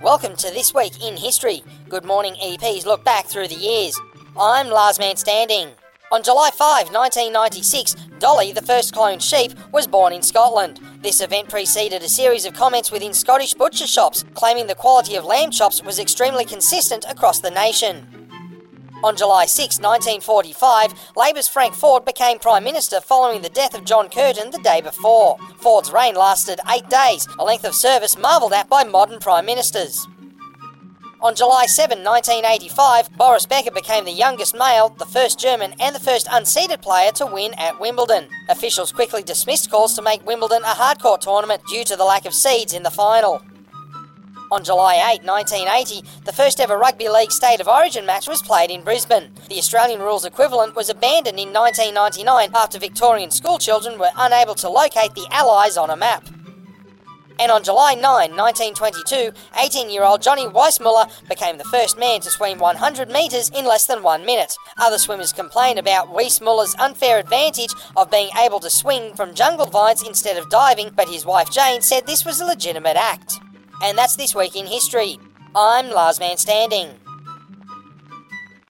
Welcome to This Week in History. Good Morning EPs look back through the years. I'm Lars Man Standing. On July 5, 1996, Dolly, the first cloned sheep, was born in Scotland. This event preceded a series of comments within Scottish butcher shops, claiming the quality of lamb chops was extremely consistent across the nation. On July 6, 1945, Labour's Frank Ford became Prime Minister following the death of John Curtin the day before. Ford's reign lasted 8 days, a length of service marvelled at by modern Prime Ministers. On July 7, 1985, Boris Becker became the youngest male, the first German and the first unseeded player to win at Wimbledon. Officials quickly dismissed calls to make Wimbledon a hardcourt tournament due to the lack of seeds in the final. On July 8, 1980, the first ever Rugby League State of Origin match was played in Brisbane. The Australian rules equivalent was abandoned in 1999 after Victorian schoolchildren were unable to locate the Allies on a map. And on July 9, 1922, 18-year-old Johnny Weissmuller became the first man to swim 100 metres in less than 1 minute. Other swimmers complained about Weissmuller's unfair advantage of being able to swing from jungle vines instead of diving, but his wife Jane said this was a legitimate act. And that's This Week in History. I'm Lars Man Standing.